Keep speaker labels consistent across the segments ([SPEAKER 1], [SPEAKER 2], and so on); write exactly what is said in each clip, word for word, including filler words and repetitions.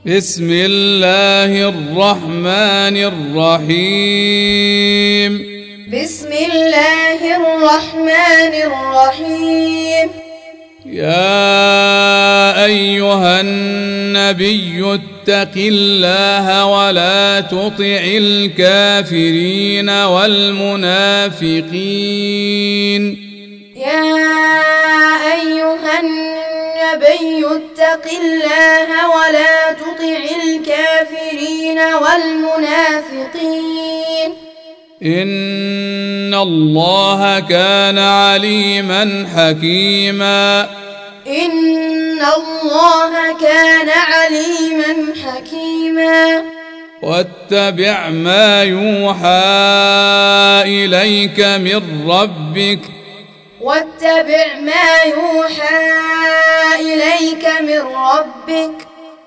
[SPEAKER 1] بسم الله الرحمن الرحيم
[SPEAKER 2] بسم الله الرحمن الرحيم
[SPEAKER 1] يا أيها النبي اتق الله ولا تطع الكافرين والمنافقين
[SPEAKER 2] يا أيها النبي اتق الله ولا تطع الكافرين والمنافقين
[SPEAKER 1] إن الله كان عليما حكيما
[SPEAKER 2] إن الله كان عليما حكيما
[SPEAKER 1] واتبع ما يوحى إليك من ربك
[SPEAKER 2] واتبع ما يوحى إليك من ربك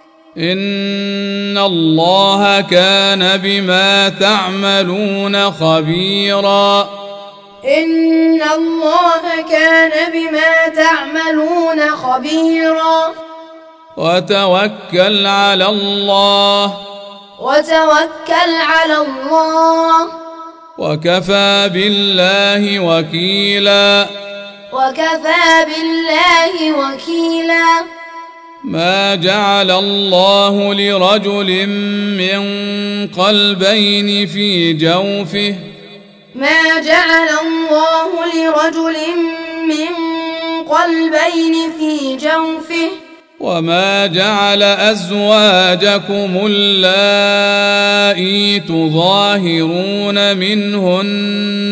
[SPEAKER 1] إن الله كان بما تعملون خبيرا
[SPEAKER 2] إن الله كان بما تعملون خبيرا
[SPEAKER 1] وتوكل على الله
[SPEAKER 2] وتوكل على الله
[SPEAKER 1] وكفى بالله وكيلا
[SPEAKER 2] وكفى بالله وكيلا
[SPEAKER 1] ما جعل الله لرجل من قلبين في جوفه
[SPEAKER 2] ما جعل الله لرجل من قلبين في جوفه
[SPEAKER 1] وما جعل أزواجكم اللائي تظاهرون منهن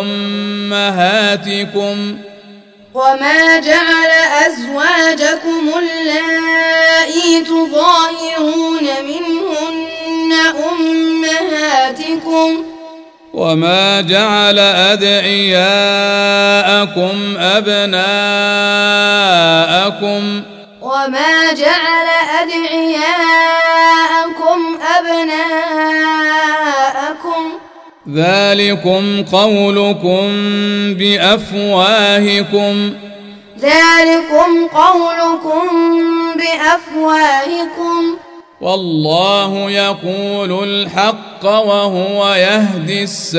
[SPEAKER 1] أمهاتكم
[SPEAKER 2] وما جعل أزواجكم اللائي تظاهرون منهن أمهاتكم
[SPEAKER 1] وما جعل أدعياءكم أبناءكم
[SPEAKER 2] وما جعل أدعياءكم أبناءكم
[SPEAKER 1] ذلكم قولكم بأفواهكم
[SPEAKER 2] ذلكم قولكم بأفواهكم
[SPEAKER 1] والله يقول الحق وهو يهدي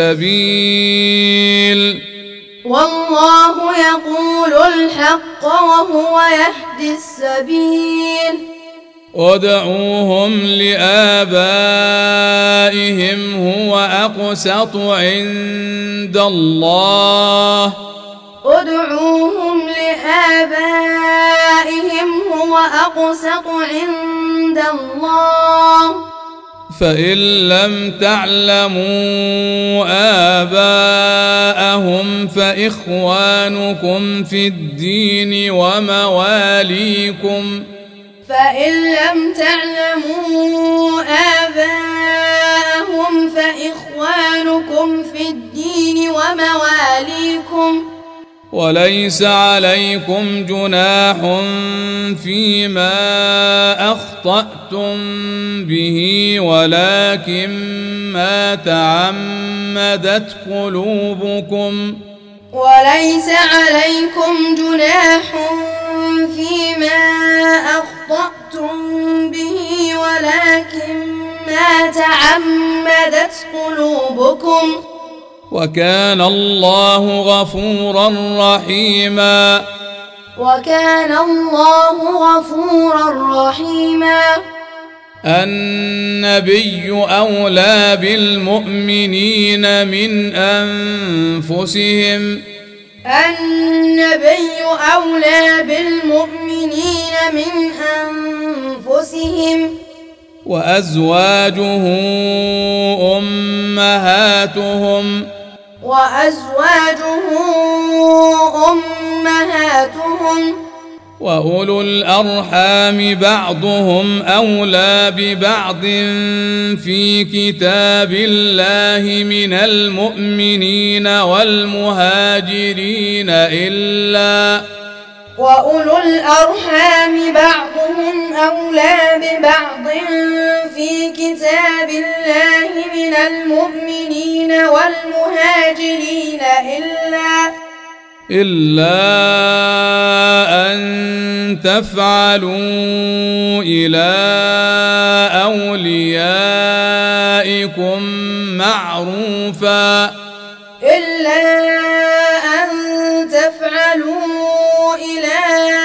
[SPEAKER 1] السبيل
[SPEAKER 2] والله يقول الحق وهو يهدي السبيل
[SPEAKER 1] ادعوهم لآبائهم هو أقسط عند الله
[SPEAKER 2] ادعوهم لآبائهم هو أقسط عند الله
[SPEAKER 1] فإن لم تعلموا آباءهم فإخوانكم في الدين ومواليكم
[SPEAKER 2] فإن لم تعلموا آباءهم فإخوانكم في الدين ومواليكم
[SPEAKER 1] وليس عليكم جناح فيما أخطأتم به ولكن ما تعمدت قلوبكم
[SPEAKER 2] وليس عليكم جناح فيما أخطأتم به ولكن ما تعمدت قلوبكم
[SPEAKER 1] وكان الله غفورا رحيما
[SPEAKER 2] وكان الله غفورا رحيما
[SPEAKER 1] النبي أولى بالمؤمنين من أنفسهم
[SPEAKER 2] النبي أولى بالمؤمنين من أنفسهم
[SPEAKER 1] وأزواجه أمهاتهم
[SPEAKER 2] وأزواجه أمهاتهم
[SPEAKER 1] وأولو الأرحام بعضهم أولى ببعض في كتاب الله من المؤمنين والمهاجرين إلا
[SPEAKER 2] وأولو الأرحام بعضهم أولى ببعض في كتاب الله من المؤمنين والمهاجرين إلا
[SPEAKER 1] إلا أن تفعلوا إلى أوليائكم معروفا
[SPEAKER 2] إلا أن تفعلوا إلى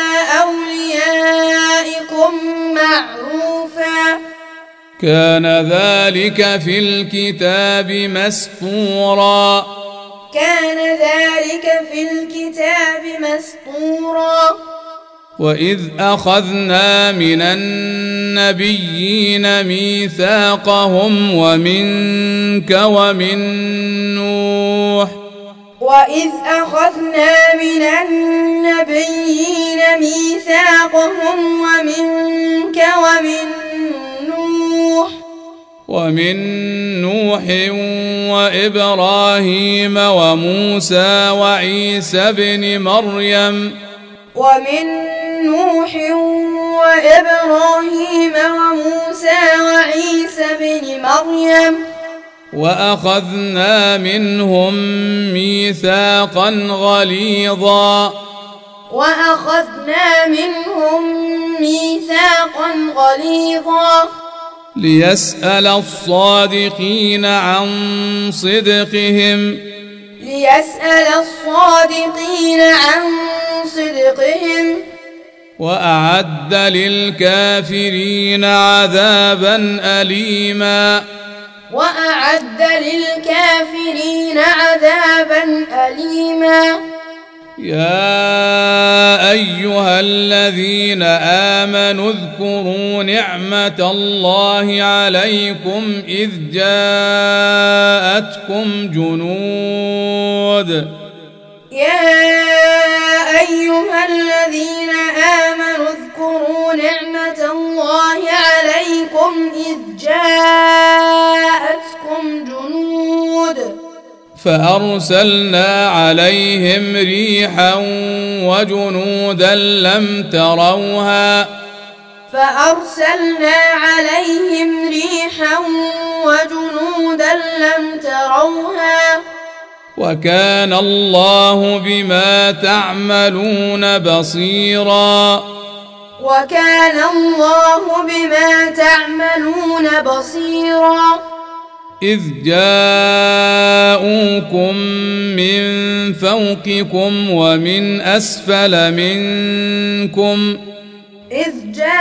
[SPEAKER 2] أوليائكم معروفا
[SPEAKER 1] كان ذلك في الكتاب مسطورا
[SPEAKER 2] كان ذلك في الكتاب مسطورا
[SPEAKER 1] وإذ أخذنا من النبيين ميثاقهم ومنك ومن نوح
[SPEAKER 2] وإذ أخذنا من النبيين ميثاقهم ومنك ومن نوح
[SPEAKER 1] ومن نوح وإبراهيم وموسى وعيسى بن مريم
[SPEAKER 2] ومن نوح وإبراهيم وموسى وعيسى بن مريم
[SPEAKER 1] وأخذنا منهم ميثاقا غليظا
[SPEAKER 2] وأخذنا منهم ميثاقا غليظا
[SPEAKER 1] ليسأل الصادقين عن صدقهم
[SPEAKER 2] ليسأل الصادقين عن صدقهم
[SPEAKER 1] وأعد للكافرين عذابا أليما
[SPEAKER 2] وأعد للكافرين عذابا أليما
[SPEAKER 1] يا أيها الذين آمنوا اذكروا نعمة الله عليكم إذ جاءتكم جنود
[SPEAKER 2] يا أيها الذين آمنوا اذكروا نعمة الله عليكم إذ جاءتكم جنود
[SPEAKER 1] فأرسلنا عليهم ريحا وجنودا لم تروها
[SPEAKER 2] فأرسلنا عليهم ريحا وجنودا لم تروها
[SPEAKER 1] وكان الله بما تعملون بصيرا
[SPEAKER 2] وكان الله بما تعملون بصيرا
[SPEAKER 1] إذ جاءوكم من فوقكم ومن أسفل منكم
[SPEAKER 2] إذ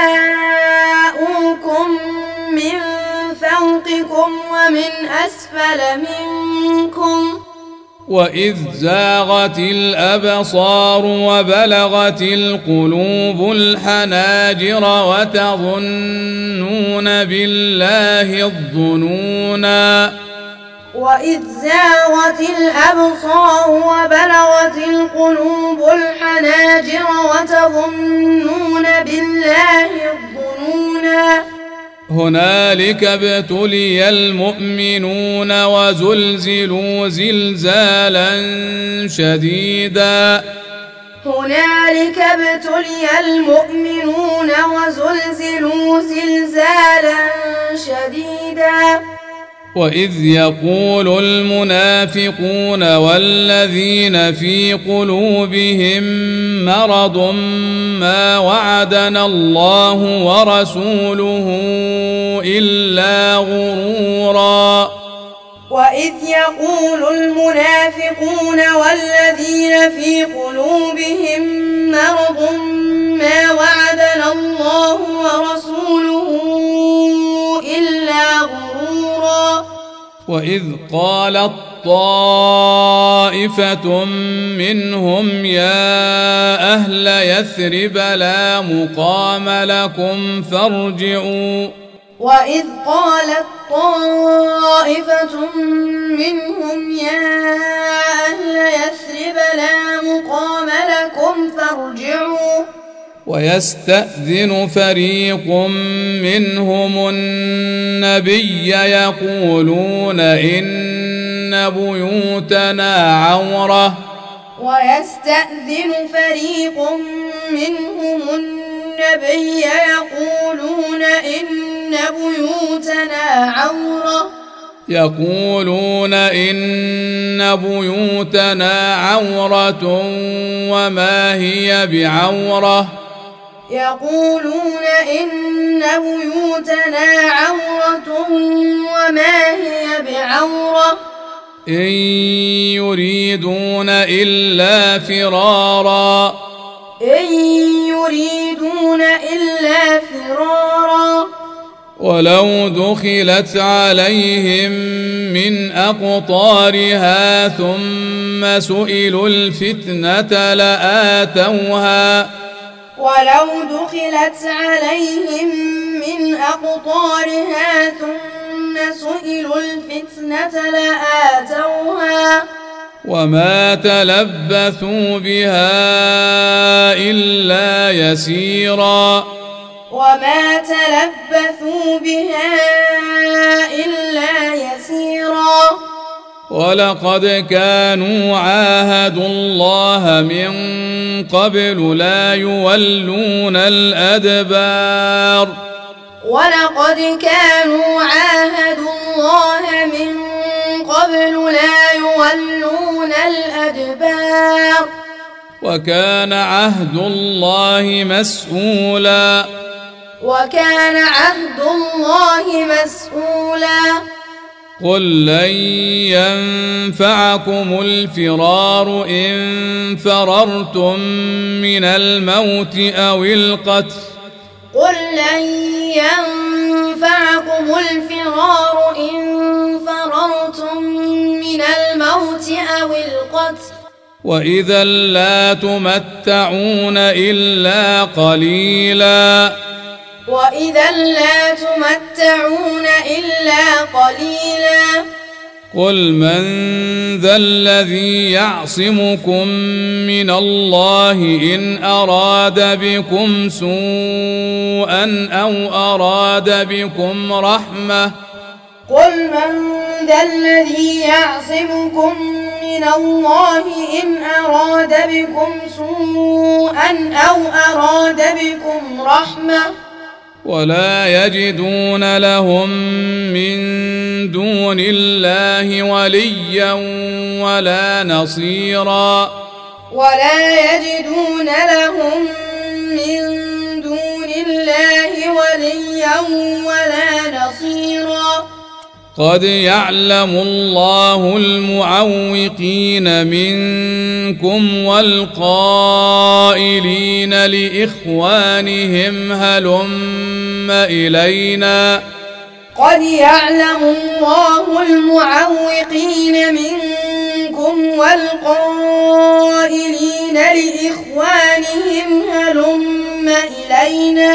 [SPEAKER 2] جاءوكم من فوقكم ومن أسفل منكم
[SPEAKER 1] وإذ زاغت الأبصار وبلغت القلوب الحناجر وتظنون بالله الظنونا
[SPEAKER 2] وإذ زاغت الأبصار وبلغت القلوب الحناجر وتظنون بالله الظنونا
[SPEAKER 1] هنالك ابتلي المؤمنون وزلزلوا زلزالا شديدا
[SPEAKER 2] هنالك ابتلي المؤمنون وزلزلوا زلزالا شديدا
[SPEAKER 1] وإذ يقول المنافقون والذين في قلوبهم مرض ما وعدنا الله ورسوله إلا غرورا
[SPEAKER 2] وإذ يقول المنافقون والذين في قلوبهم مرض ما وعدنا الله ورسوله إلا غرورا
[SPEAKER 1] وإذ قالت طائفة منهم يا أهل يثرب لا مقام لكم فارجعوا
[SPEAKER 2] وإذ قالت طائفة منهم يا أهل يثرب لا مقام لكم فارجعوا
[SPEAKER 1] ويستأذن فريق منهم النبي يقولون إن بيوتنا عورة
[SPEAKER 2] ويستأذن فريق منهم النبي يقولون إن بيوتنا عورة
[SPEAKER 1] يقولون إن بيوتنا عورة وما هي بعورة
[SPEAKER 2] يقولون إن بيوتنا عورة عورة
[SPEAKER 1] إن يريدون إلا فرارا
[SPEAKER 2] إن يريدون إلا فرارا
[SPEAKER 1] ولو دخلت عليهم من أقطارها ثم سئلوا الفتنة لآتوها
[SPEAKER 2] ولو دخلت عليهم من أقطارها ثم سئلوا الفتنة لآتوها
[SPEAKER 1] وما تلبثوا بها إلا يسيرا
[SPEAKER 2] وما تلبثوا بها إلا يسيرا
[SPEAKER 1] ولقد كانوا عاهدوا الله من قبل لا يولون الأدبار
[SPEAKER 2] ولقد كانوا عاهدوا الله من قبل لا يولون الأدبار
[SPEAKER 1] وكان عهد الله مسؤولا
[SPEAKER 2] وكان عهد الله مسؤولا
[SPEAKER 1] قل لن ينفعكم الفرار إن فررتم من الموت أو القتل
[SPEAKER 2] قل لن ينفعكم الفرار إن فررتم من الموت أو القتل
[SPEAKER 1] وإذا لا تمتعون إلا قليلا
[SPEAKER 2] وإذا لا تمتعون إلا قليلا
[SPEAKER 1] قل من ذا الذي يعصمكم من الله إن أراد بكم سوءا أو أراد بكم رحمة
[SPEAKER 2] قل من ذا الذي يعصمكم من الله إن أراد بكم سوءا أو أراد بكم رحمة
[SPEAKER 1] ولا يجدون لهم من دون الله وليا ولا نصيرا
[SPEAKER 2] ولا يجدون لهم من دون الله وليا ولا نصيرا
[SPEAKER 1] قد يعلم الله المعوقين منكم والقائلين لإخوانهم هلم إلينا
[SPEAKER 2] قد يعلم الله المعوقين منكم والقائلين لإخوانهم هلم إلينا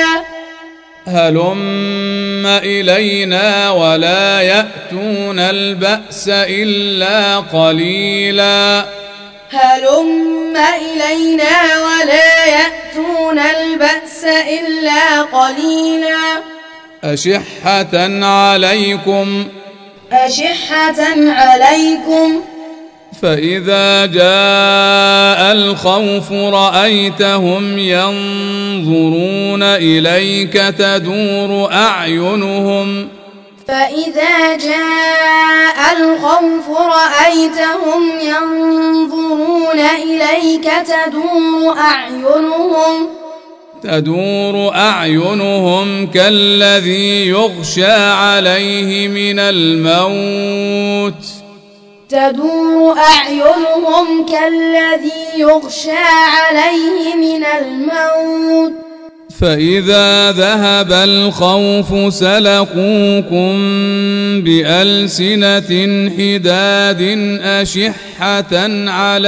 [SPEAKER 1] هلم إلينا ولا يأتون البأس إلا قليلا
[SPEAKER 2] هلم إلينا ولا يأتون البأس إلا قليلا
[SPEAKER 1] أشحة عليكم
[SPEAKER 2] أشحة عليكم
[SPEAKER 1] فإذا جاء الخوف رأيتهم ينظرون إليك تدور أعينهم
[SPEAKER 2] فإذا جاء الخوف رأيتهم ينظرون إليك تدور أعينهم
[SPEAKER 1] تدور أعينهم كالذي يغشى عليه من الموت
[SPEAKER 2] تدور أعينهم كالذي يغشى عليه من الموت
[SPEAKER 1] فإذا ذهب الخوف سلقوكم بألسنة حداد أشحة على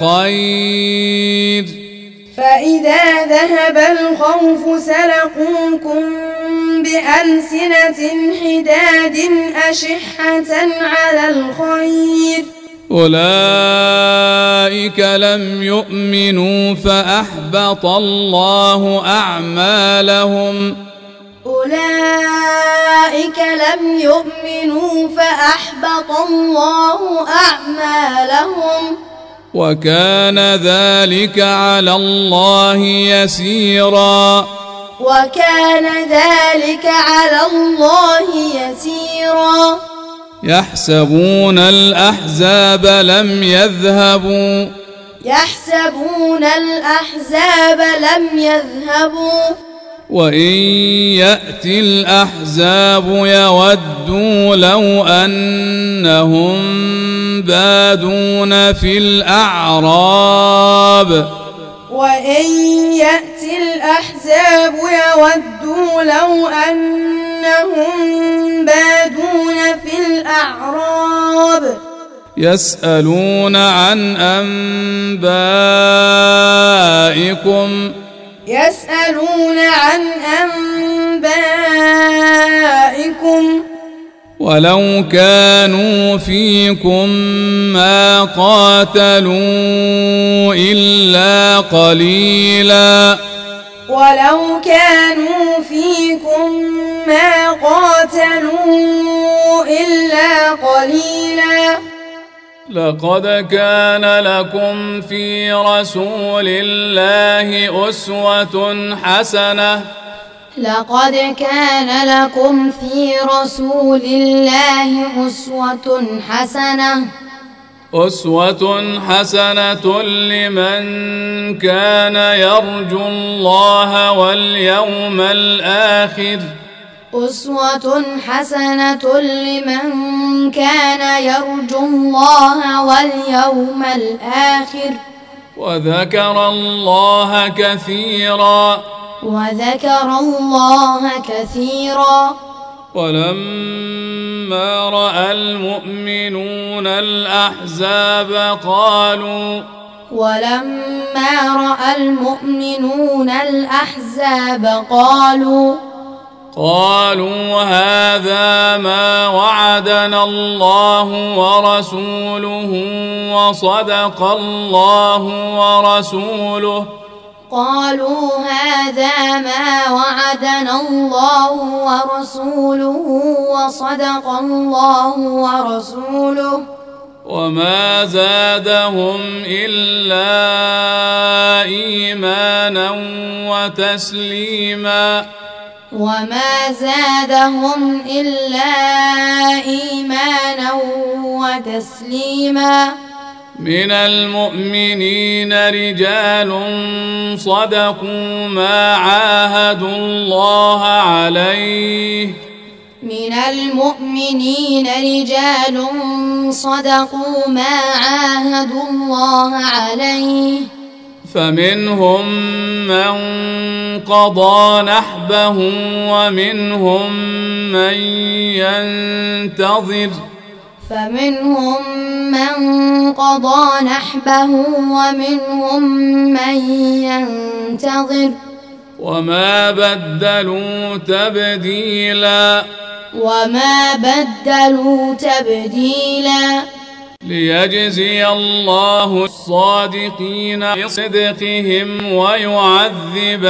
[SPEAKER 1] الخير
[SPEAKER 2] فإذا ذهب الخوف سلقوكم بألسنة حداد أشحة على الخير
[SPEAKER 1] أولئك لم يؤمنوا فأحبط الله أعمالهم
[SPEAKER 2] أولئك لم يؤمنوا فأحبط الله أعمالهم
[SPEAKER 1] وكان ذلك على الله يسيرا
[SPEAKER 2] وكان ذلك على الله يسيرا
[SPEAKER 1] يحسبون الأحزاب لم يذهبوا
[SPEAKER 2] يحسبون الأحزاب لم يذهبوا
[SPEAKER 1] وإن يأتي الأحزاب يودوا لو أنهم بادون في الأعراب
[SPEAKER 2] وإن يأتي الأحزاب يودوا لو أنهم بادون في الأعراب
[SPEAKER 1] يسألون عن أنبائكم
[SPEAKER 2] يسألون عن أنبائكم
[SPEAKER 1] ولو كانوا فيكم ما قاتلوا إلا قليلا
[SPEAKER 2] ولو كانوا فيكم ما قاتلوا إلا قليلا
[SPEAKER 1] لقد كان لكم في رسول الله أسوة حسنة
[SPEAKER 2] لقد كان لكم في رسول الله أسوة حسنة
[SPEAKER 1] أسوة حسنة لمن كان يرجو الله واليوم الآخر
[SPEAKER 2] أسوة حسنة لمن كان يرجو الله واليوم الآخر
[SPEAKER 1] وذكر الله كثيرا
[SPEAKER 2] وذكر الله كثيرا
[SPEAKER 1] ولما رأى المؤمنون الأحزاب قالوا
[SPEAKER 2] ولما رأى المؤمنون الأحزاب قالوا
[SPEAKER 1] قالوا هذا ما وعدنا الله ورسوله وصدق الله ورسوله
[SPEAKER 2] قالوا هذا ما وعدنا الله ورسوله وصدق الله ورسوله
[SPEAKER 1] وما زادهم إلا إيمانا وتسليما
[SPEAKER 2] وما زادهم إلا إيمانا وتسليما
[SPEAKER 1] من المؤمنين رجال صدقوا ما عاهدوا الله عليه
[SPEAKER 2] من المؤمنين رجال صدقوا ما عاهدوا الله عليه
[SPEAKER 1] فمنهم من قضى نحبه ومنهم من ينتظر
[SPEAKER 2] فمنهم من قضى نحبه ومنهم من ينتظر
[SPEAKER 1] وما بدلوا تبديلا
[SPEAKER 2] وما بدلوا تبديلا
[SPEAKER 1] ليجزي الله الصادقين بصدقهم ويعذب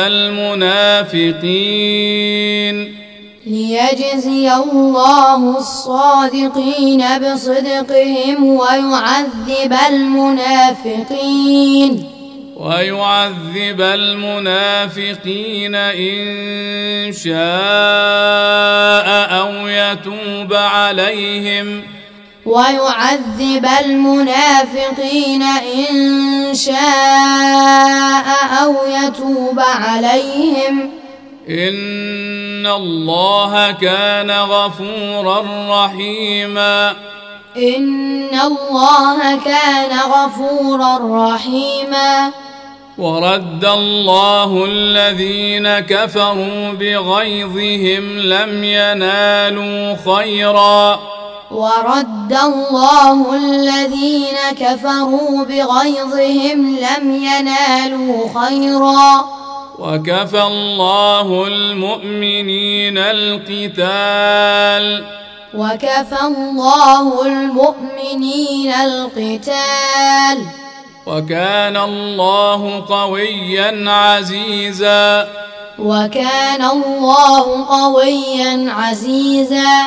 [SPEAKER 1] المنافقين
[SPEAKER 2] ليجزي الله الصادقين بصدقهم ويعذب المنافقين
[SPEAKER 1] ويعذب المنافقين إن شاء أو يتوب عليهم
[SPEAKER 2] ويعذب المنافقين إن شاء أو يتوب عليهم
[SPEAKER 1] إن الله كان غفورا رحيما
[SPEAKER 2] إن الله كان غفورا رحيما
[SPEAKER 1] ورد الله الذين كفروا بغيظهم لم ينالوا خيرا
[SPEAKER 2] ورد الله الذين كفروا بغيظهم لم ينالوا خيرا
[SPEAKER 1] وكفى الله المؤمنين القتال
[SPEAKER 2] وكفى الله المؤمنين القتال
[SPEAKER 1] وكان الله قويا عزيزا
[SPEAKER 2] وكان الله قويا عزيزا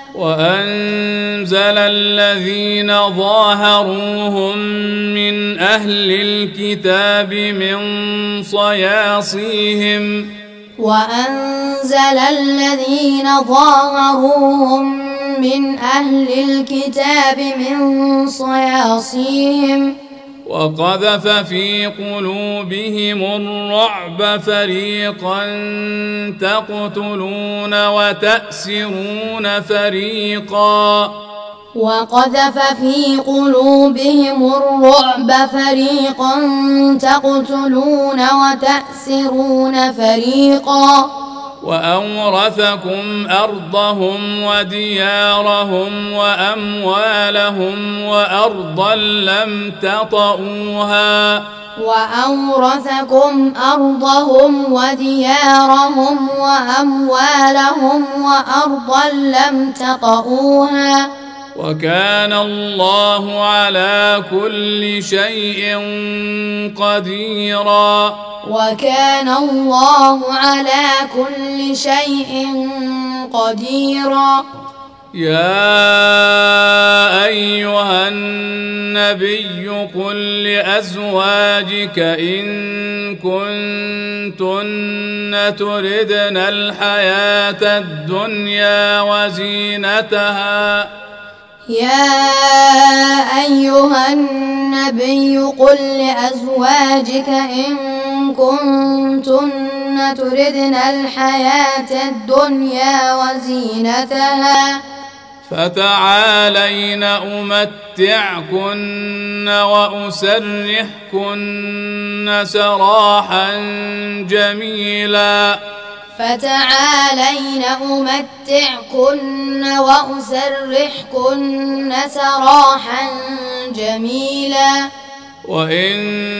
[SPEAKER 1] وأنزل الذين ظاهروهم من أهل الكتاب من صياصيهم
[SPEAKER 2] وأنزل الذين ظاهروهم من أهل الكتاب من صياصيهم
[SPEAKER 1] وقذف في قلوبهم الرعب فريقا تقتلون وتأسرون فريقا
[SPEAKER 2] وقذف في قلوبهم الرعب فريقا تقتلون وتأسرون فريقا
[SPEAKER 1] وأورثكم أرضهم وديارهم وأموالهم وأرضا لم تطئوها
[SPEAKER 2] وأورثكم أرضهم وديارهم وأموالهم وأرضا لم تطئوها
[SPEAKER 1] وكان الله على كل شيء قديرا
[SPEAKER 2] وكان الله على كل شيء قديرا
[SPEAKER 1] يا أيها النبي قل لأزواجك إن كنتن تردن الحياة الدنيا وزينتها
[SPEAKER 2] يا أيها النبي قل لأزواجك إن كنتن تردن الحياة الدنيا وزينتها
[SPEAKER 1] فتعالين أمتعكن وأسرحكن سراحا جميلا
[SPEAKER 2] فتعالين أمتعكن وأسرحكن سراحا جميلا
[SPEAKER 1] وإن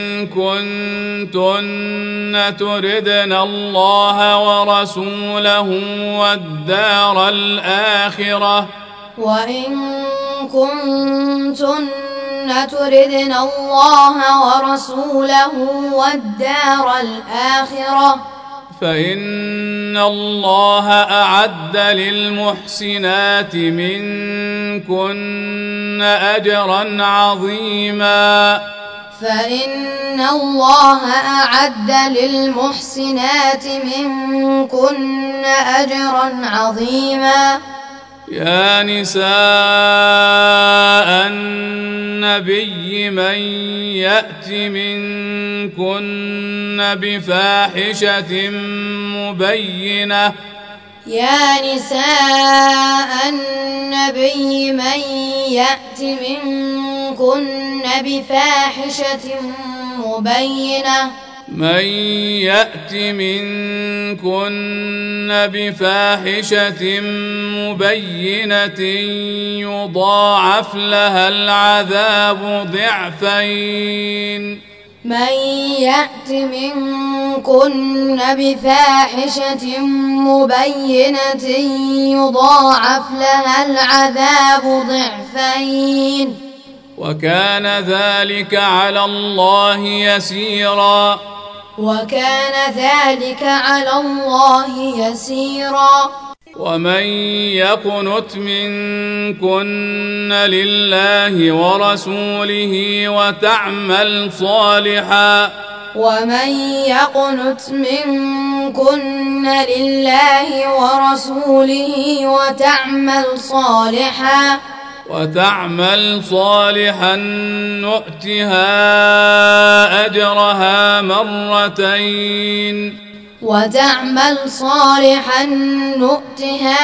[SPEAKER 1] كنتن تردن الله ورسوله والدار الآخرة
[SPEAKER 2] وإن كنتن تردن الله ورسوله والدار الآخرة
[SPEAKER 1] فإن الله أعد للمحسنات منكن أجرا عظيما
[SPEAKER 2] فإن الله أعد للمحسنات منكن أجرا عظيما
[SPEAKER 1] يا نساء النبي من يأت منكن بفاحشة مبينة
[SPEAKER 2] يا نساء النبي من يأت منكن بفاحشة مبينة
[SPEAKER 1] من يأت منكن بفاحشة مبينة يضاعف لها العذاب ضعفين
[SPEAKER 2] من يأت منكن بفاحشة مبينة يضاعف لها العذاب ضعفين
[SPEAKER 1] وكان ذلك على الله يسيرا
[SPEAKER 2] وكان ذلك على الله يسيرا
[SPEAKER 1] ومن يقنت منكن لله ورسوله وتعمل صالحا
[SPEAKER 2] ومن يقنت منكن لله ورسوله وتعمل صالحا
[SPEAKER 1] وتعمل صالحا نؤتها أجرها مرتين
[SPEAKER 2] وتعمل صالحا نؤتها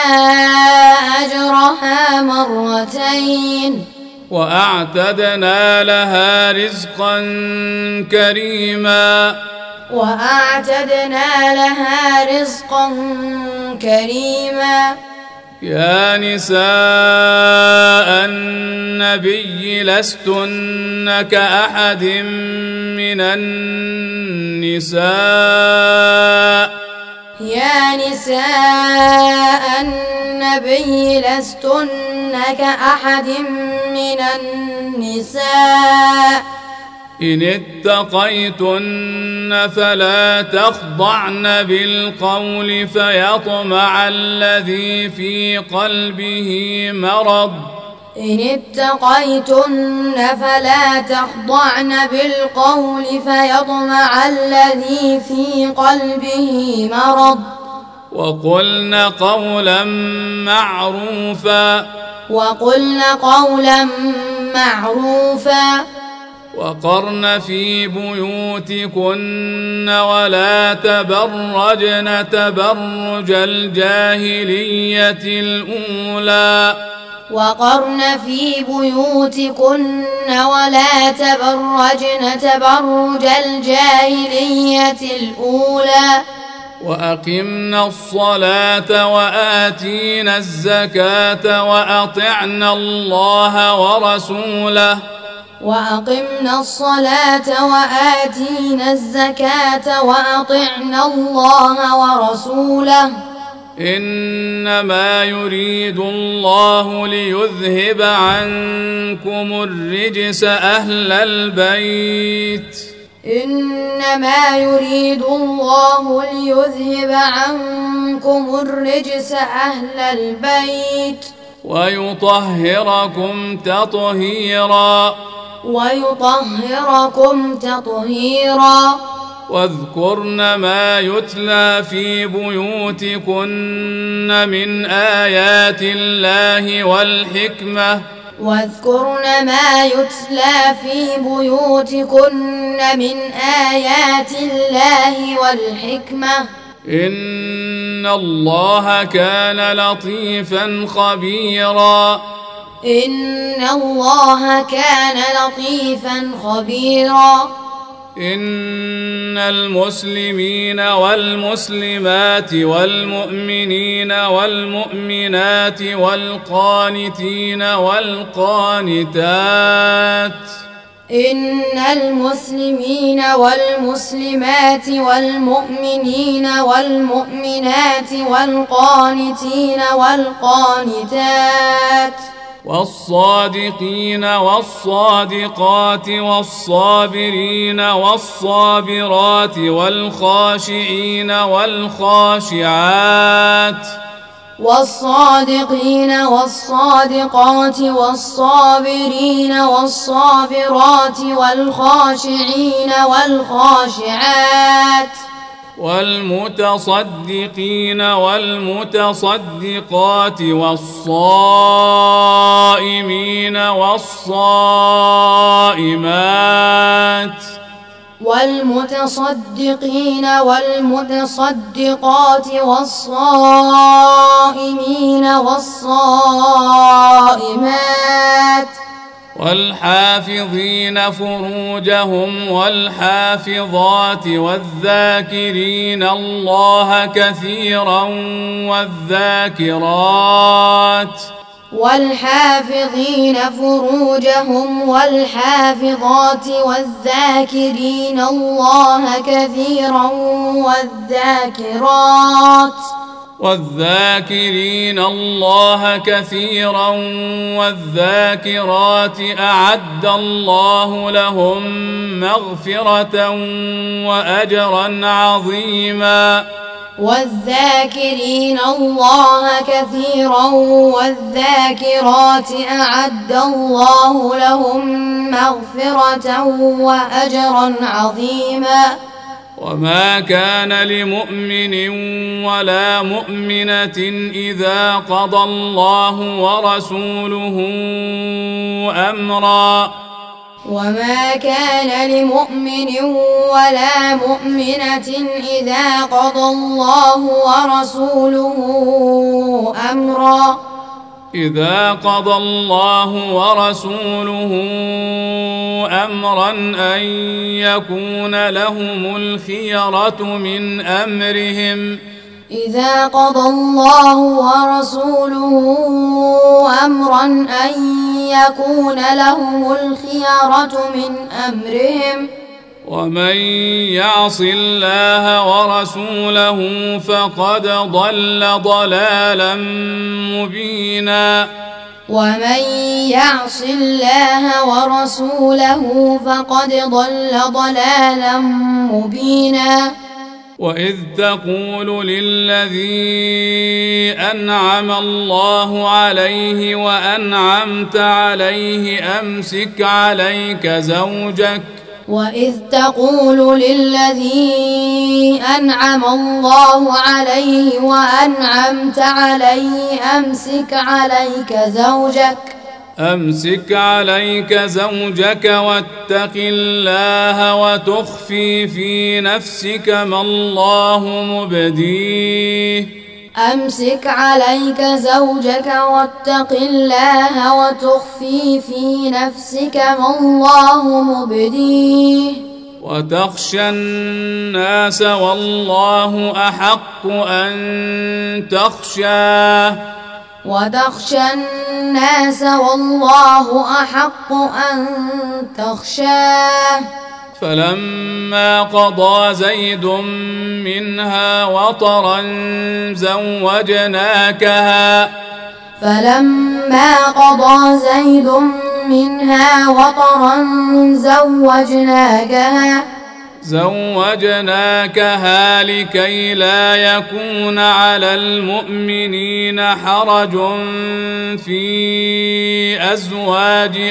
[SPEAKER 2] أجرها مرتين
[SPEAKER 1] وأعتدنا لها رزقا كريما
[SPEAKER 2] وأعتدنا لها رزقا كريما
[SPEAKER 1] يا نساء النبي لستن كأحد من النساء
[SPEAKER 2] يا نساء النبي لستن كأحد من النساء
[SPEAKER 1] إن اتقيتن فلا تخضعن بالقول فيطمع الذي في قلبه مرض
[SPEAKER 2] إن اتقيتن فلا تخضعن بالقول فيطمع الذي في قلبه مرض
[SPEAKER 1] وقلن قولا معروفا
[SPEAKER 2] وقلن قولا معروفا
[SPEAKER 1] وقرن في بيوتكن ولا تبرجن تبرج الجاهلية الأولى
[SPEAKER 2] وقرن في بيوتكن ولا تبرجن تبرج الجاهلية الأولى
[SPEAKER 1] وأقمنا الصلاة وآتينا الزكاة وأطعنا الله ورسوله
[SPEAKER 2] وأقمنا الصلاة وآتينا الزكاة وأطعنا الله ورسوله
[SPEAKER 1] إنما يريد الله ليذهب عنكم الرجس أهل البيت
[SPEAKER 2] إنما يريد الله ليذهب عنكم الرجس أهل البيت
[SPEAKER 1] ويطهركم تطهيرا
[SPEAKER 2] ويطهركم تطهيرا
[SPEAKER 1] واذكرن ما يتلى في بيوتكن من آيات الله والحكمة
[SPEAKER 2] واذكرن ما يتلى في بيوتكن من آيات الله والحكمة
[SPEAKER 1] إن الله كان لطيفا خبيرا
[SPEAKER 2] إن الله كان لطيفا خبيرا
[SPEAKER 1] إن المسلمين والمسلمات والمؤمنين والمؤمنات والقانتين والقانتات
[SPEAKER 2] إن المسلمين والمسلمات والمؤمنين والمؤمنات والقانتين والقانتات
[SPEAKER 1] والصادقين والصادقات والصابرين والصابرات والخاشعين والخاشعات
[SPEAKER 2] والصادقين والصادقات والصابرين والصابرات والخاشعين والخاشعات
[SPEAKER 1] والمتصدقين والمتصدقات والصائمين والصائمات
[SPEAKER 2] والمتصدقين والمتصدقات والصائمين والصائمات
[SPEAKER 1] والحافظين فروجهم والحافظات والذاكرين الله كثيرا والذاكرات
[SPEAKER 2] والحافظين فروجهم والحافظات والذاكرين الله كثيرا والذاكرات
[SPEAKER 1] والذاكرين الله كثيرا والذاكرات أعد الله لهم مغفرة وأجرا عظيما
[SPEAKER 2] والذاكرين الله كثيرا والذاكرات أعد الله لهم مغفرة وأجرا عظيما
[SPEAKER 1] وما كان لمؤمن ولا مؤمنة إذا قضى الله ورسوله أمرا
[SPEAKER 2] وما كان لمؤمن ولا مؤمنة إذا قضى الله ورسوله أمرا
[SPEAKER 1] إذا قضى الله ورسوله أمرا أن يكون لهم الخيرة من أمرهم
[SPEAKER 2] إذا قضى الله ورسوله أمرا أن يكون لهم الخيرة من أمرهم
[SPEAKER 1] ومن يعص الله ورسوله فقد ضل ضلالا مبينا
[SPEAKER 2] ومن يعص الله ورسوله فقد ضل ضلالا مبينا
[SPEAKER 1] وإذ تقول للذي أنعم الله عليه وأنعمت عليه أمسك عليك زوجك
[SPEAKER 2] وإذ تقول للذي أنعم الله عليه وأنعمت عليه أمسك عليك زوجك
[SPEAKER 1] أمسك عليك زوجك واتق الله وتخفي في نفسك ما الله مبديه
[SPEAKER 2] أمسك عليك زوجك واتق الله وتخفي في نفسك ما الله مبديه
[SPEAKER 1] وتخشى الناس والله أحق أن تخشاه
[SPEAKER 2] وتخشى الناس والله أحق أن تخشاه
[SPEAKER 1] فلما قضى زيد منها وطرا زوجناكها
[SPEAKER 2] فلما قضى زيد منها وطرا زوجناكها
[SPEAKER 1] زوجناكها لكي لا يكون على المؤمنين حرج في أزواج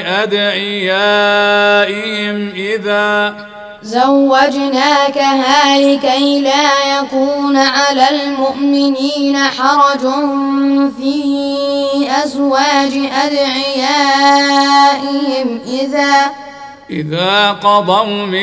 [SPEAKER 1] أدعيائهم إذا
[SPEAKER 2] زوجناكها لكي لا يكون على المؤمنين حرج في أزواج أدعيائهم إذا
[SPEAKER 1] إذا قضوا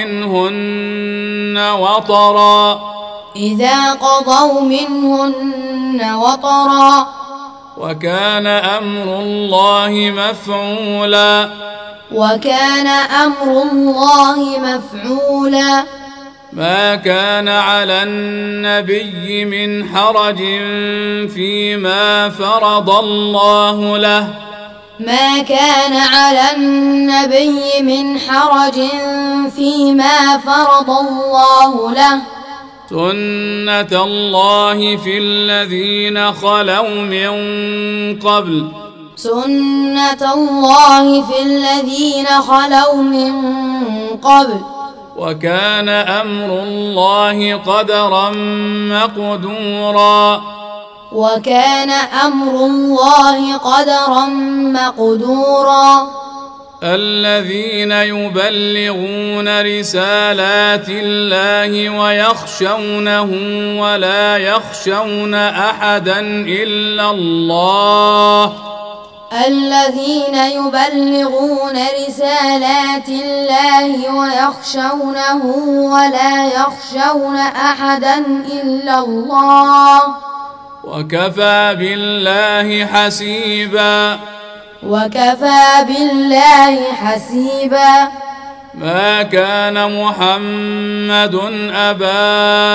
[SPEAKER 1] منهن وطرا
[SPEAKER 2] إذا قضوا منهن وطرا
[SPEAKER 1] وكان أمر الله مفعولا
[SPEAKER 2] وكان أمر الله مفعولا
[SPEAKER 1] ما كان على النبي من حرج فيما فرض الله له
[SPEAKER 2] ما كان على النبي من حرج فيما فرض الله له
[SPEAKER 1] سنة الله في الذين خلوا من قبل
[SPEAKER 2] سنة الله في الذين خلوا من قبل
[SPEAKER 1] وكان أمر الله قدرا مقدورا
[SPEAKER 2] وكان أمر الله قدرا مقدورا
[SPEAKER 1] الذين يبلغون رسالات الله ويخشونه ولا يخشون أحدا إلا الله
[SPEAKER 2] الذين يبلغون رسالات الله ويخشونه ولا يخشون أحدا إلا الله
[SPEAKER 1] وكفى بالله حسيبا
[SPEAKER 2] وكفى بالله حسيبا
[SPEAKER 1] ما كان محمد أبا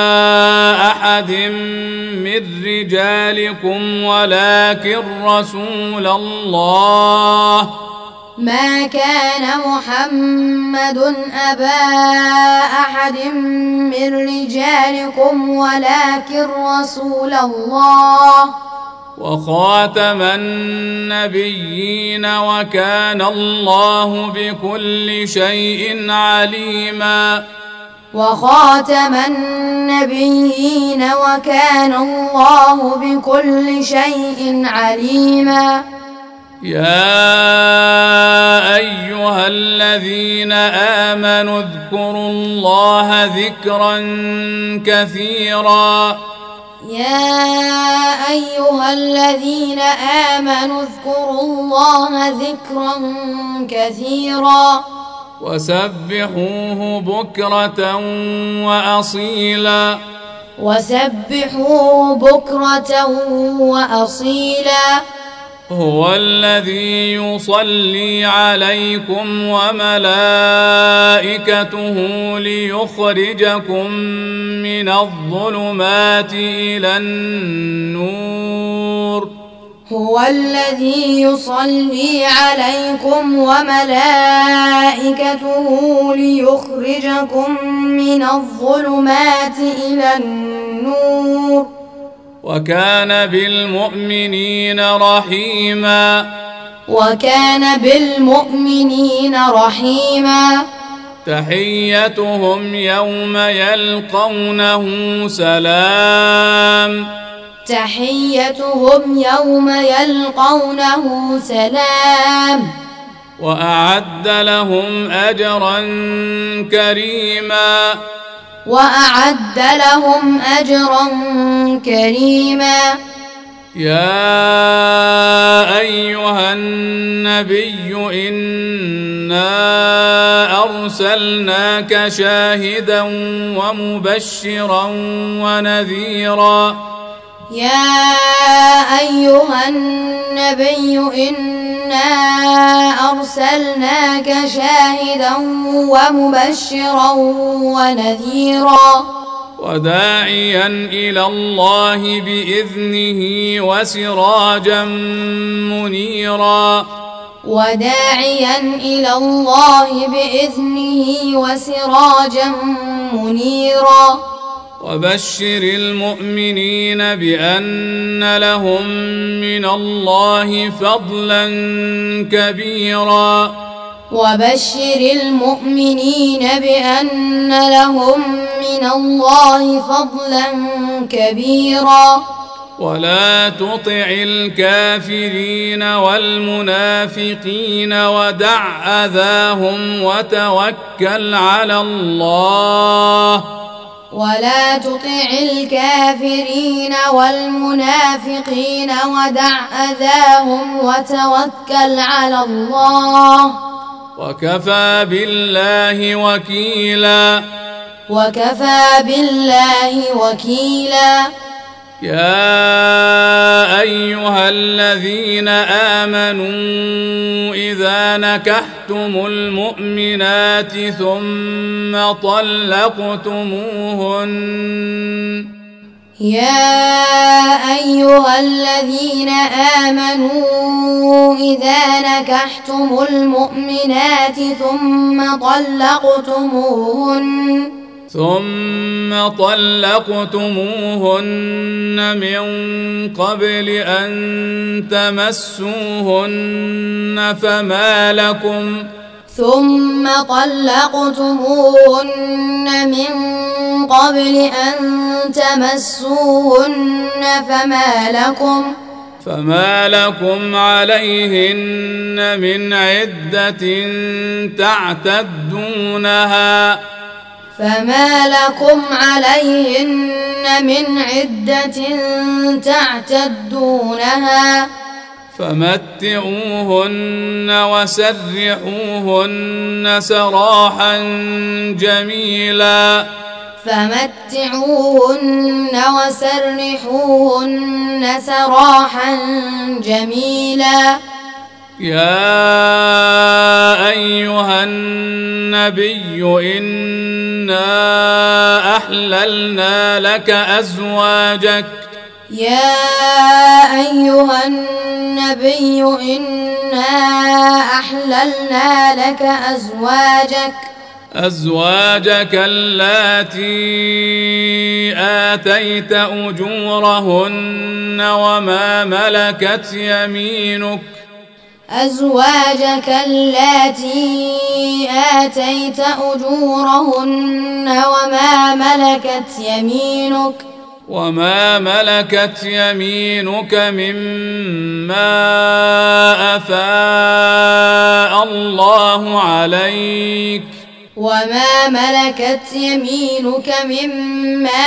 [SPEAKER 1] أحد من رجالكم ولكن رسول الله
[SPEAKER 2] ما كان محمد أبا أحد من رجالكم ولكن رسول الله
[SPEAKER 1] وخاتم النبيين وكان الله بكل شيء عليما
[SPEAKER 2] وخاتم النبيين وكان الله بكل شيء عليما
[SPEAKER 1] يا أيها الذين آمنوا اذكروا الله ذكرا كثيرا
[SPEAKER 2] يا أيها الذين آمنوا اذكروا الله ذكرا كثيرا
[SPEAKER 1] وسبحوه بكرة وأصيلا
[SPEAKER 2] وسبحوه بكرة وأصيلا
[SPEAKER 1] هو الذي يصلي عليكم وملائكته ليخرجكم من الظلمات إلى النور
[SPEAKER 2] هو الذي يصلي عليكم وملائكته ليخرجكم من الظلمات إلى النور
[SPEAKER 1] وكان بالمؤمنين رحيما
[SPEAKER 2] وكان بالمؤمنين رحيما
[SPEAKER 1] تحيتهم يوم يلقونه سلام
[SPEAKER 2] تحيتهم يوم يلقونه سلام
[SPEAKER 1] وأعد لهم أجرا كريما
[SPEAKER 2] وأعد لهم أجرا كريما
[SPEAKER 1] يا أيها النبي إنا أرسلناك شاهدا ومبشرا ونذيرا
[SPEAKER 2] يا أيها النبي إنا أرسلناك شاهدا ومبشرا ونذيرا
[SPEAKER 1] وداعيا إلى الله بإذنه وسراجا منيرا
[SPEAKER 2] وداعيا إلى الله بإذنه وسراجا منيرا
[SPEAKER 1] وبشر المؤمنين بأن لهم من الله فضلا كبيرا
[SPEAKER 2] وبشر المؤمنين بأن لهم من الله فضلا كبيرا
[SPEAKER 1] ولا تطع الكافرين والمنافقين ودع أذاهم وتوكل على الله
[SPEAKER 2] ولا تطع الكافرين والمنافقين ودع أذاهم وتوكل على الله
[SPEAKER 1] وكفى بالله وكيلا
[SPEAKER 2] وكفى بالله وكيلا
[SPEAKER 1] يا أيها الذين آمنوا إذا نكحتم المؤمنات ثم طلقتموهن
[SPEAKER 2] يا أيها الذين آمنوا إذا نكحتم المؤمنات ثم طلقتموهن
[SPEAKER 1] ثم طلقتموهن من قبل أن تمسوهن فما لكم
[SPEAKER 2] ثم طلقتموهن من قبل أن تمسوهن فما لكم
[SPEAKER 1] فما لكم عليهن من عدة تعتدونها
[SPEAKER 2] فما لكم عليهن من عدة تعتدونها
[SPEAKER 1] فمتعوهن وسرحوهن سراحا جميلا
[SPEAKER 2] فمتعوهن وسرحوهن سراحا جميلا
[SPEAKER 1] يا أيها النبي إنا أحللنا لك أزواجك
[SPEAKER 2] يا أيها النبي إنا أحللنا لك أزواجك
[SPEAKER 1] أزواجك اللاتي آتيت أجورهن وما ملكت يمينك
[SPEAKER 2] أزواجك اللاتي آتيت أجورهن وما ملكت يمينك
[SPEAKER 1] وما ملكت يمينك مما أفاء الله عليك
[SPEAKER 2] وما ملكت يمينك مما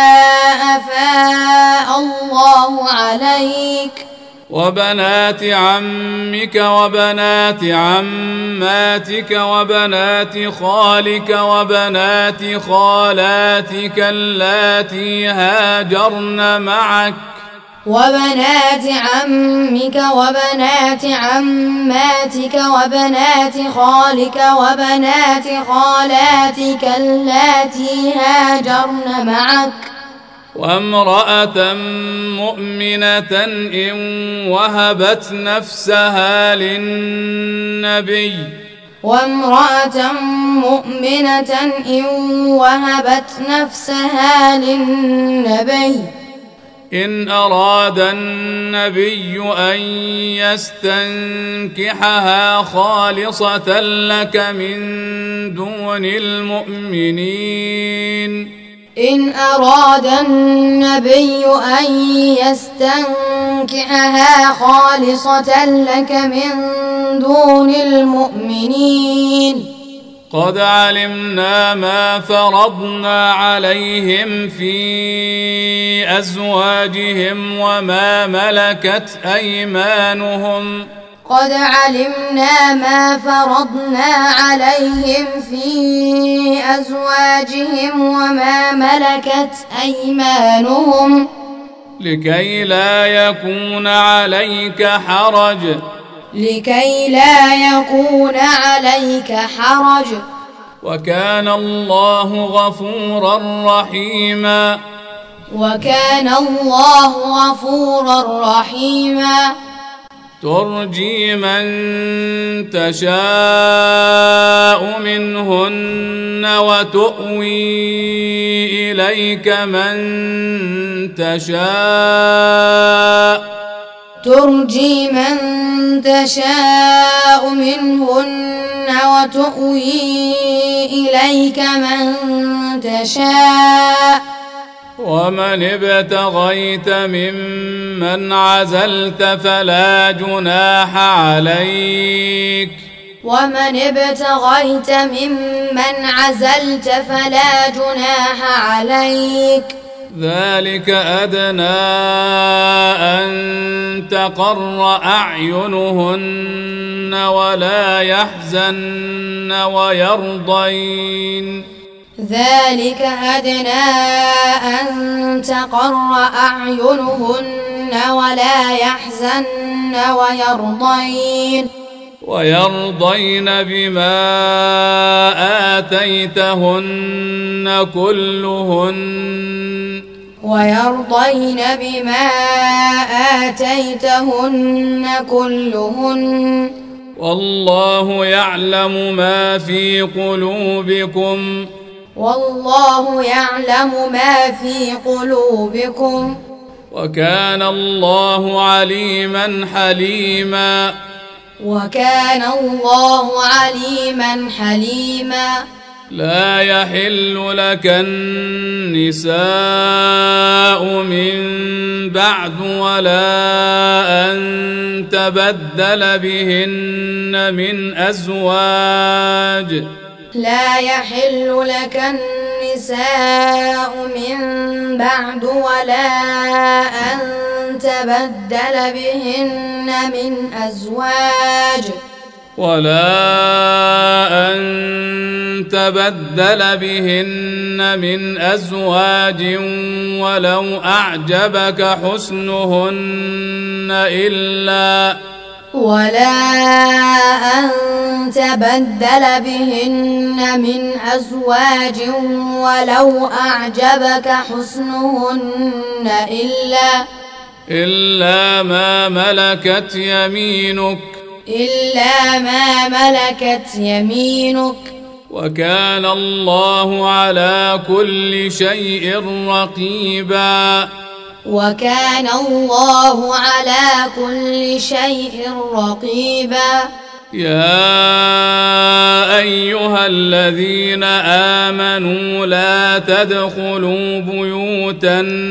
[SPEAKER 2] أفاء الله عليك
[SPEAKER 1] وبنات عمك وبنات عماتك وبنات خالك وبنات خالاتك اللاتي هاجرن معك
[SPEAKER 2] وبنات عمك وبنات عماتك وبنات خالك وبنات خالاتك اللاتي هاجرن معك
[SPEAKER 1] وامرأة مؤمنة إن وهبت نفسها للنبي
[SPEAKER 2] وامرأة مؤمنة إن وهبت نفسها للنبي
[SPEAKER 1] إن أراد النبي أن يستنكحها خالصة لك من دون المؤمنين
[SPEAKER 2] إن أراد النبي أن يستنكحها خالصة لك من دون المؤمنين
[SPEAKER 1] قد علمنا ما فرضنا عليهم في أزواجهم وما ملكت أيمانهم
[SPEAKER 2] قد علمنا ما فرضنا عليهم في أزواجهم وما ملكت أيمانهم
[SPEAKER 1] لكي لا يكون عليك حرج
[SPEAKER 2] لكي لا يكون عليك حرج
[SPEAKER 1] وكان الله غفورا رحيما
[SPEAKER 2] وكان الله غفورا رحيما
[SPEAKER 1] ترجي من تشاء منهن وتؤوي إليك من تشاء
[SPEAKER 2] ترجي من تشاء منهن وتؤوي إليك من تشاء
[SPEAKER 1] ومن ابتغيت ممن عزلت فلا جناح عليك
[SPEAKER 2] ومن ابتغيت ممن عزلت فلا جناح عليك
[SPEAKER 1] ذلك أدنى أن تقر أعينهن ولا يحزن ويرضين
[SPEAKER 2] ذلك أدنى أن تقر أعينهن ولا يحزن ويرضين
[SPEAKER 1] ويرضين بما آتيتهن كلهن
[SPEAKER 2] ويرضين بما آتيتهن كلهن
[SPEAKER 1] والله يعلم ما في قلوبكم
[SPEAKER 2] والله يعلم ما في قلوبكم
[SPEAKER 1] وكان الله عليما حليما
[SPEAKER 2] وكان الله عليما حليما
[SPEAKER 1] لا يحل لك النساء من بعد ولا أن تبدل بهن من أزواج
[SPEAKER 2] لا يحل لك النساء من بعد ولا أن تبدل بهن من أزواج
[SPEAKER 1] ولا أن تبدل بهن من أزواج ولو أعجبك حسنهن إلا
[SPEAKER 2] ولا أن تبدل بهن من أزواج ولو أعجبك حسنهن إلا
[SPEAKER 1] إلا ما ملكت يمينك
[SPEAKER 2] إلا ما ملكت يمينك
[SPEAKER 1] وكان الله على كل شيء رقيبا
[SPEAKER 2] وكان الله على كل شيء رقيبا
[SPEAKER 1] يا أيها الذين آمنوا لا تدخلوا بيوت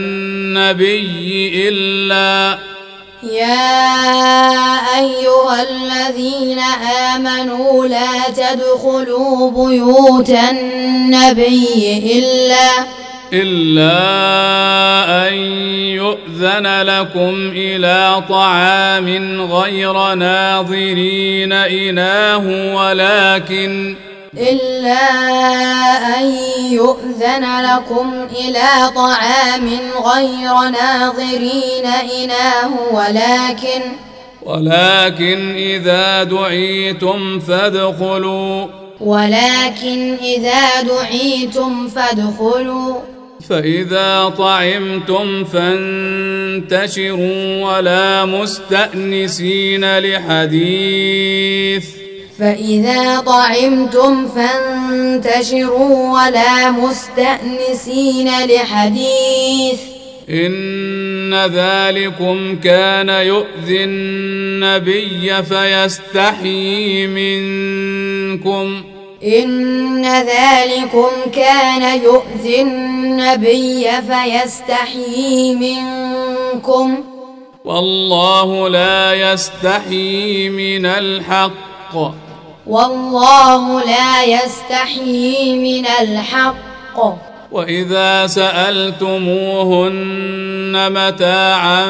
[SPEAKER 1] النبي إلا
[SPEAKER 2] يا أيها الذين آمنوا لا تدخلوا بيوت النبي إلا
[SPEAKER 1] إلا أن يؤذن لكم إلى طعام غير ناظرين إناه ولكن
[SPEAKER 2] إلا أن يؤذن لكم إلى طعام غير ناظرين إناه ولكن
[SPEAKER 1] ولكن إذا دعيتم فادخلوا
[SPEAKER 2] ولكن إذا دعيتم فادخلوا
[SPEAKER 1] فإذا طعمتم فانتشروا ولا مستأنسين لحديث
[SPEAKER 2] فإذا طعمتم فانتشروا ولا مستأنسين لحديث
[SPEAKER 1] إن ذلكم كان يؤذي النبي فيستحيي منكم
[SPEAKER 2] إن ذلكم كان يؤذي النبي فيستحيي منكم
[SPEAKER 1] والله لا يستحيي من الحق
[SPEAKER 2] والله لا يستحيي من الحق.
[SPEAKER 1] وإذا سألتموهن متاعا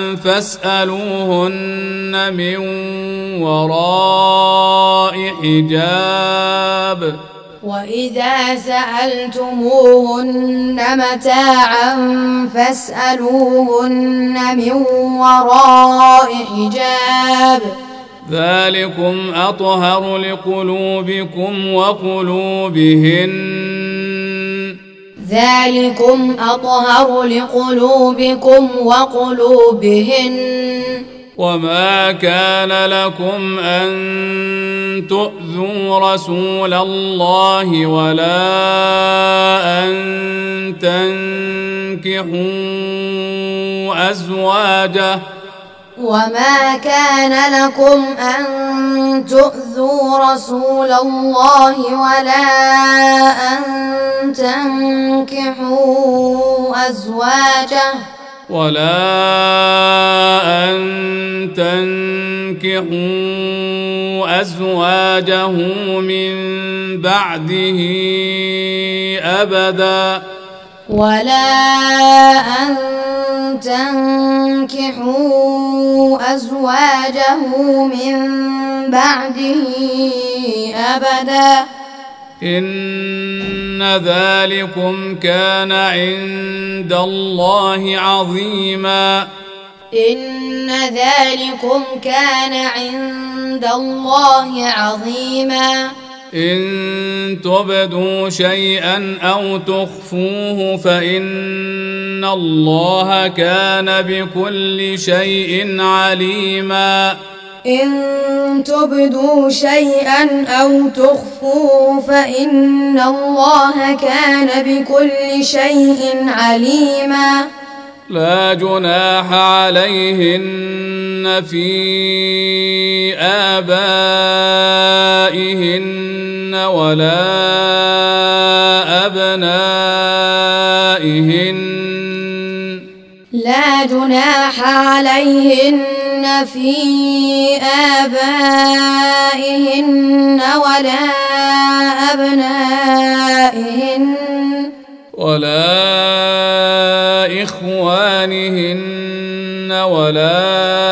[SPEAKER 1] فاسألوهن من وراء حجاب
[SPEAKER 2] وإذا سألتموهن متاعا فاسألوهن من وراء حجاب
[SPEAKER 1] ذلكم أطهر لقلوبكم وقلوبهن
[SPEAKER 2] ذلكم أطهر لقلوبكم وقلوبهن.
[SPEAKER 1] وما كان لكم أن تؤذوا رسول الله ولا أن تنكحوا أزواجه
[SPEAKER 2] وما كان لكم أن تؤذوا رسول الله ولا أن تنكحوا أزواجه
[SPEAKER 1] ولا أن تنكحوا أزواجه من بعده أبدا
[SPEAKER 2] ولا أن تنكحوا أزواجه من بعده أبدا
[SPEAKER 1] إن ذلكم كان عند الله عظيما
[SPEAKER 2] إن ذلكم كان عند الله عظيما.
[SPEAKER 1] إن تبدوا شيئا أو تخفوه فإن الله كان بكل شيء عليما
[SPEAKER 2] إن تبدوا شيئا أو تخفوه فإن الله كان بكل شيء عليما.
[SPEAKER 1] لا جناح عليهن في آبائهن ولا أبنائهن
[SPEAKER 2] لا جناح عليهن في آبائهن ولا أبنائهن
[SPEAKER 1] ولا إخوانهن ولا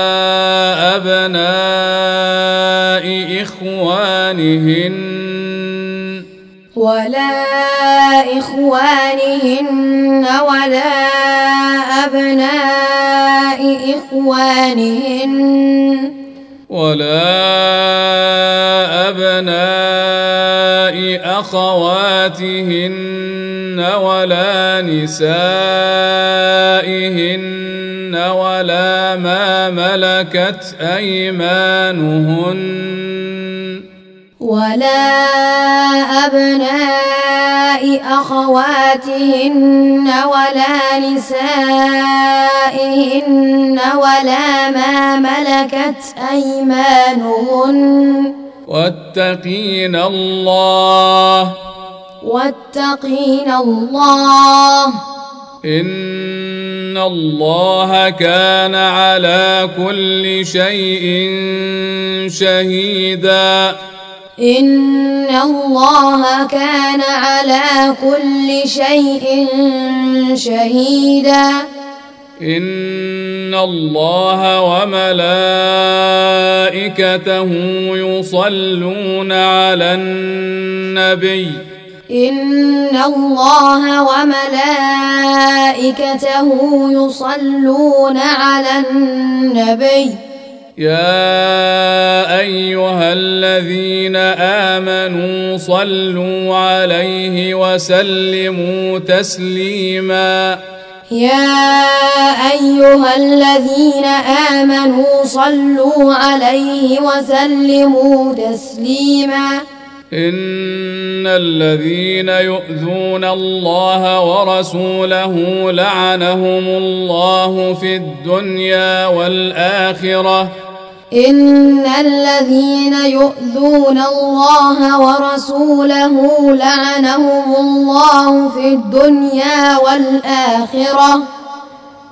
[SPEAKER 1] أبناء إخوانهن
[SPEAKER 2] ولا إخوانهن ولا أبناء إخوانهن
[SPEAKER 1] ولا أبناء أخواتهن ولا نسائهن ولا ما ملكت أيمانهن
[SPEAKER 2] ولا أبناء أخواتهن ولا نسائهن ولا ما ملكت أيمانهن
[SPEAKER 1] واتقين الله
[SPEAKER 2] واتقين الله
[SPEAKER 1] إن الله كان على كل شيء شهيدا
[SPEAKER 2] إن الله كان على كل شيء شهيدا
[SPEAKER 1] إن الله وملائكته يصلون على النبي
[SPEAKER 2] إن الله وملائكته يصلون على النبي
[SPEAKER 1] يا أيها الذين آمنوا صلوا عليه وسلموا تسليما
[SPEAKER 2] يا أيها الذين آمنوا صلوا عليه وسلموا تسليما
[SPEAKER 1] إن الذين يؤذون الله ورسوله لعنهم الله في الدنيا والآخرة
[SPEAKER 2] إن الذين يؤذون الله ورسوله لعنهم الله في الدنيا والآخرة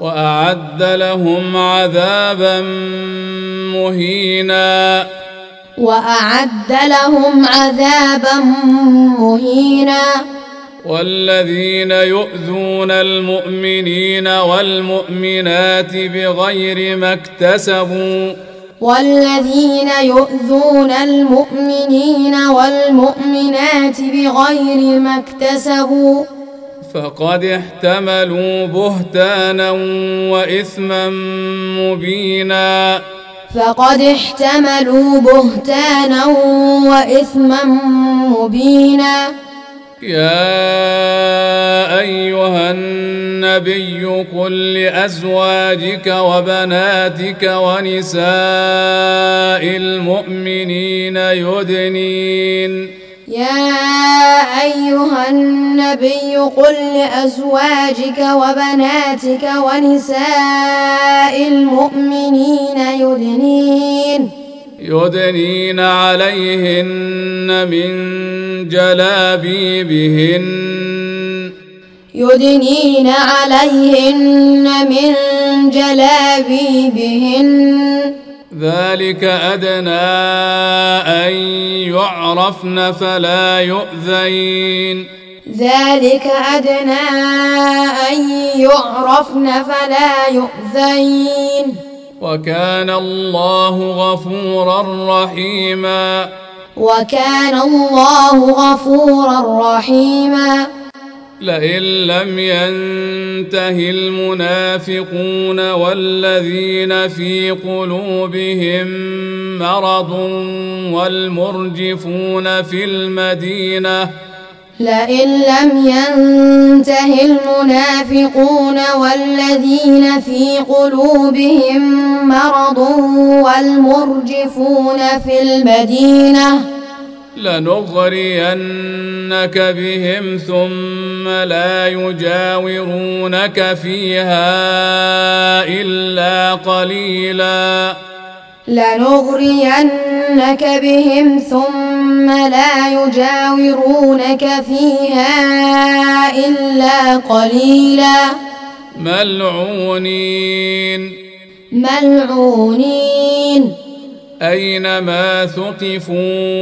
[SPEAKER 1] وأعد لهم عذابا مهينا
[SPEAKER 2] وأعد لهم عذابا مهينا.
[SPEAKER 1] والذين يؤذون المؤمنين والمؤمنات بغير ما اكتسبوا
[SPEAKER 2] والذين يؤذون المؤمنين والمؤمنات بغير ما اكتسبوا
[SPEAKER 1] فقد احتملوا بهتانا وإثما مبينا
[SPEAKER 2] فقد احتملوا بهتانا وإثما مبينا.
[SPEAKER 1] يا أيها النبي قل لأزواجك وبناتك ونساء المؤمنين يدنين
[SPEAKER 2] يا أيها النبي قل لأزواجك وبناتك ونساء المؤمنين يدنين
[SPEAKER 1] يدنين عليهن من جلابيبهن
[SPEAKER 2] يدنين عليهن من جلابيبهن
[SPEAKER 1] ذلك أدنى أن يعرفن فلا يؤذين
[SPEAKER 2] ذلك أدنى أن يعرفن فلا يؤذين
[SPEAKER 1] وكان الله غفورا رحيما
[SPEAKER 2] وكان الله غفورا رحيما.
[SPEAKER 1] لئن لم ينته المنافقون والذين في قلوبهم مرض والمرجفون في المدينة
[SPEAKER 2] لئن لم ينته المنافقون والذين في قلوبهم مرض والمرجفون في المدينة
[SPEAKER 1] لنغرينك بهم ثم لا يجاورونك فيها إلا قليلا
[SPEAKER 2] لنغرينك بهم ثم لا يجاورونك فيها إلا قليلا
[SPEAKER 1] ملعونين
[SPEAKER 2] ملعونين
[SPEAKER 1] أينما ثقفوا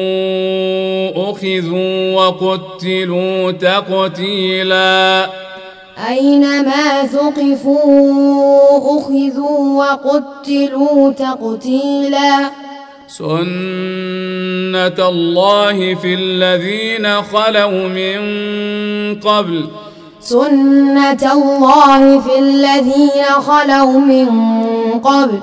[SPEAKER 1] أخذوا وقتلوا تقتيلا
[SPEAKER 2] أينما ثقفوا أخذوا وقتلوا تقتيلا
[SPEAKER 1] سنة الله في الذين خلوا من قبل
[SPEAKER 2] سنة الله في الذين خلوا من قبل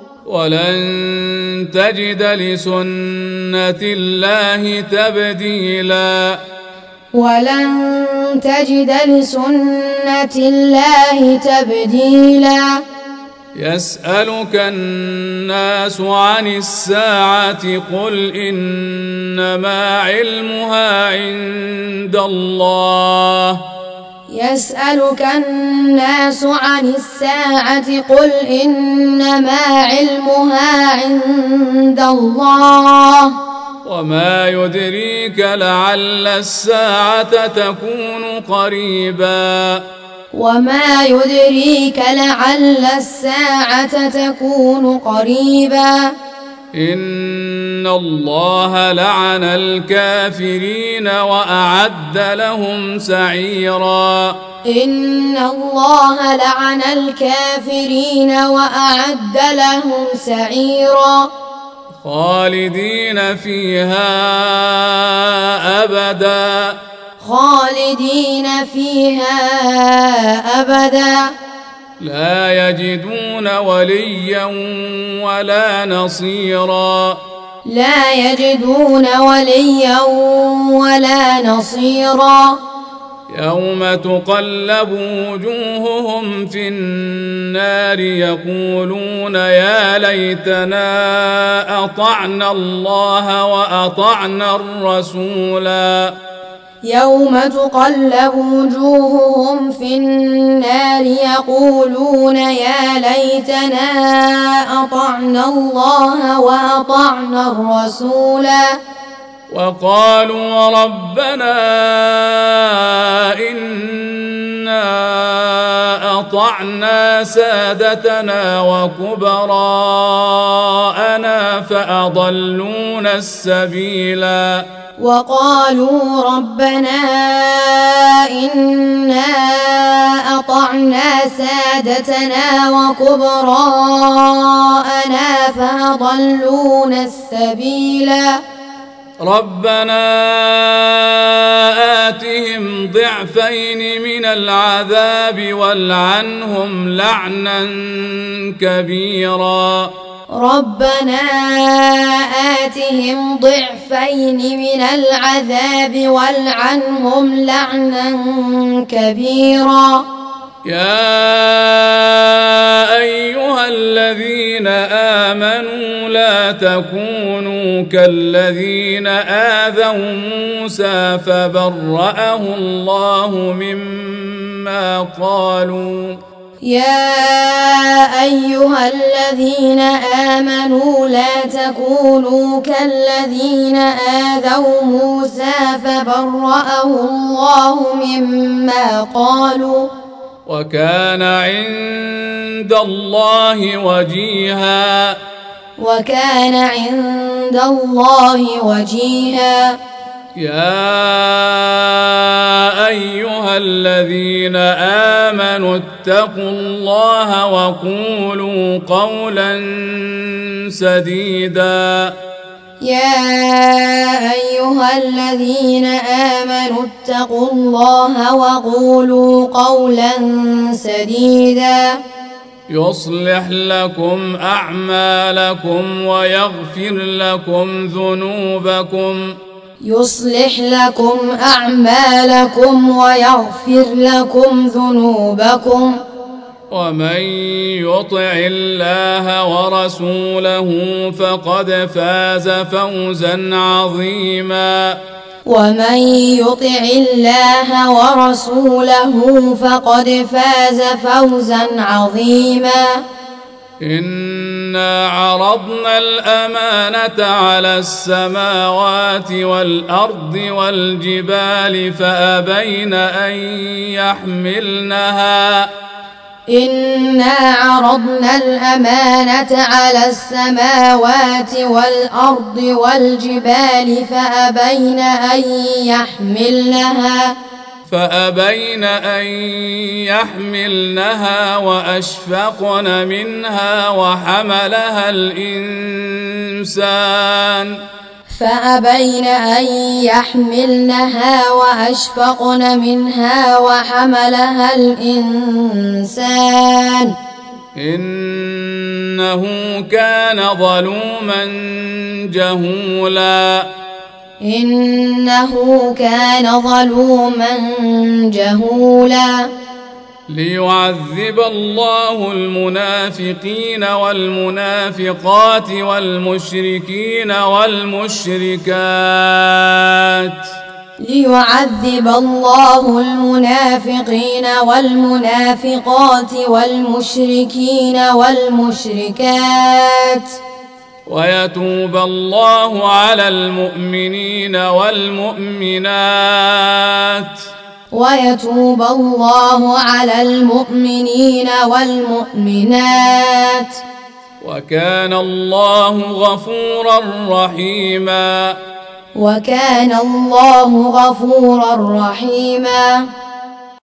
[SPEAKER 1] ولن تجد لسنة الله تبديلا
[SPEAKER 2] ولن تجد لسنة الله تبديلا
[SPEAKER 1] يسألك الناس عن الساعة قل إنما علمها عند الله
[SPEAKER 2] يسألك الناس عن الساعة قل إنما علمها عند الله
[SPEAKER 1] وما يدريك لعل الساعة تكون قريبا
[SPEAKER 2] وما يدريك لعل الساعة تكون قريبا
[SPEAKER 1] إن الله لعن الكافرين وأعد لهم سعيرا
[SPEAKER 2] إن الله لعن الكافرين وأعد لهم سعيرا
[SPEAKER 1] خالدين فيها أبدا
[SPEAKER 2] خالدين فيها أبدا
[SPEAKER 1] لا يجدون وليا ولا نصيرا
[SPEAKER 2] لا يجدون وليا ولا نصيرا
[SPEAKER 1] يوم تقلب وجوههم في النار يقولون يا ليتنا أطعنا الله وأطعنا الرسولا
[SPEAKER 2] يوم تقلب وجوههم في النار يقولون يا ليتنا أطعنا الله وأطعنا الرسولا
[SPEAKER 1] وقالوا ربنا إنا أطعنا سادتنا وكبراءنا فأضلونا السبيلا
[SPEAKER 2] وقالوا ربنا إنا أطعنا سادتنا وكبراءنا فأضلونا السبيلا
[SPEAKER 1] ربنا آتهم ضعفين من العذاب والعنهم لعنا كبيرا
[SPEAKER 2] ربنا آتهم ضعفين من العذاب والعنهم لعنا كبيرا
[SPEAKER 1] يا أيها الذين آمنوا لا تكونوا كالذين آذوا موسى فبرأه الله مما قالوا
[SPEAKER 2] يا أيها الذين آمنوا لا تكونوا كالذين آذوا موسى فبرأه الله مما قالوا
[SPEAKER 1] وكان عند الله وجيها
[SPEAKER 2] وكان عند الله وجيها
[SPEAKER 1] يا أيها الذين آمنوا اتقوا الله وقولوا قولا سديدا
[SPEAKER 2] يا أيها الذين آمنوا اتقوا الله وقولوا قولا سديدا
[SPEAKER 1] يصلح لكم أعمالكم ويغفر لكم ذنوبكم
[SPEAKER 2] يصلح لكم أعمالكم ويغفر لكم ذنوبكم
[SPEAKER 1] ومن يطع الله ورسوله فقد فاز فوزا عظيما
[SPEAKER 2] ومن يطع الله ورسوله فقد فاز فوزا عظيما
[SPEAKER 1] إنا عرضنا الأمانة على السماوات والأرض والجبال فأبين أن يحملنها
[SPEAKER 2] إنا عرضنا الأمانة على السماوات والأرض والجبال فأبين أن يحملنها
[SPEAKER 1] فأبين أن يحملنها وأشفقن منها وحملها الإنسان
[SPEAKER 2] فأبين أن يحملنها وأشفقن منها وحملها الإنسان
[SPEAKER 1] إنه كان ظلوما جهولا
[SPEAKER 2] إنه كان ظلوما جهولا
[SPEAKER 1] ليعذب الله المنافقين والمنافقات والمشركين والمشركات
[SPEAKER 2] ليعذب الله المنافقين والمنافقات والمشركين والمشركات
[SPEAKER 1] ويتوب الله على المؤمنين والمؤمنات
[SPEAKER 2] ويتوب الله على المؤمنين والمؤمنات
[SPEAKER 1] وكان الله غفورا رحيما
[SPEAKER 2] وكان الله غفورا رحيما